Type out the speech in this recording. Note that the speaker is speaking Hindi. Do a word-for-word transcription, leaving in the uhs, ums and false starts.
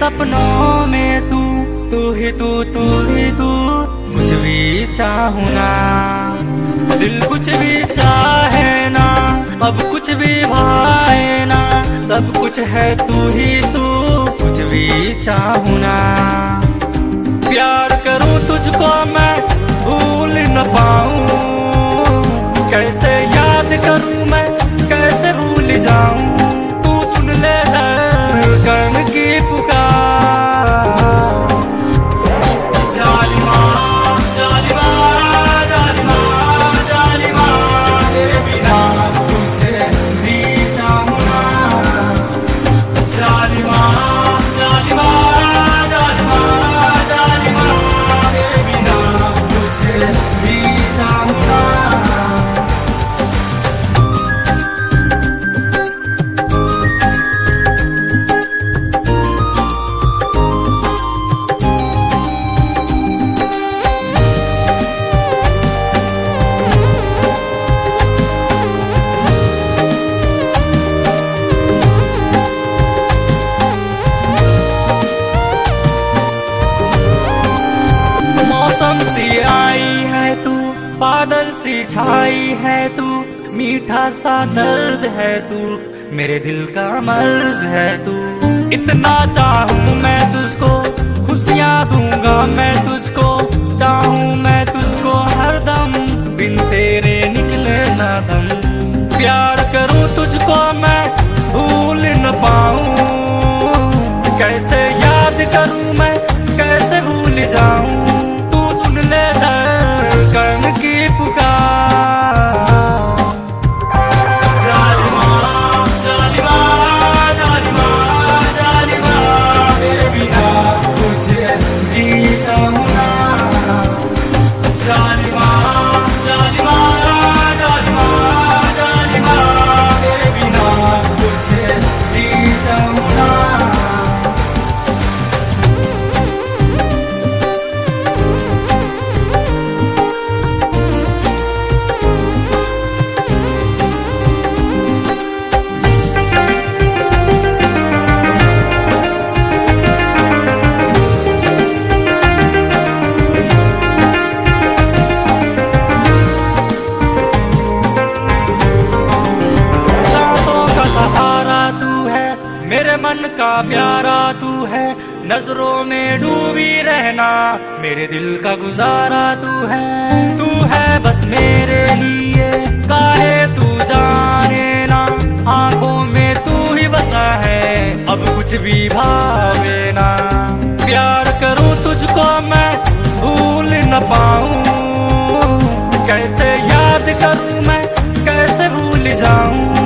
सपनों में तू तू ही तू तू ही तू। कुछ भी चाहूँ ना, दिल कुछ भी चाहे ना, अब कुछ भी भाए ना, सब कुछ है तू ही तू। कुछ भी चाहूँ ना, प्यार करूँ तुझको मैं भूल न पाऊँ। कैसे याद करूँ मैं, कैसे भूल जाऊँ। तू सुन ले धड़कन की पुकार। जालिमा जालिमा जालिमा जालिमा, तेरे बिना तुझे भी चाहूँ ना। जालिमा जालिमा जालिमा जालिमा, तेरे बिना तुझे भी चाहूँ ना। सी आई है तू, बादल सी छाई है तू, मीठा सा दर्द है तू, मेरे दिल का मर्ज है तू। इतना चाहूँ मैं तुझको, खुशियाँ दूंगा मैं तुझको, चाहूँ मैं तुझको हरदम, बिन तेरे निकले ना दम। प्यार करूँ तुझको मैं भूल न पाऊँ। कैसे याद करूँ मैं, कैसे भूल जाऊँ। धड़कन की पुकार। जालिमा जालिमा जालिमा जालिमा, तेरे बिना तुझे भी चाहूँ ना। जालिमा जालिमा जालिमा जालिमा, तेरे बिना तुझे भी चाहूँ ना। मेरे मन का प्यारा तू है, नजरों में डूबी रहना, मेरे दिल का गुजारा तू है। तू है बस मेरे लिए, काहे तू जाने ना, आंखों में तू ही बसा है, अब कुछ भी भावे ना। प्यार करूँ तुझको मैं भूल न पाऊँ। कैसे याद करूँ मैं, कैसे भूल जाऊँ।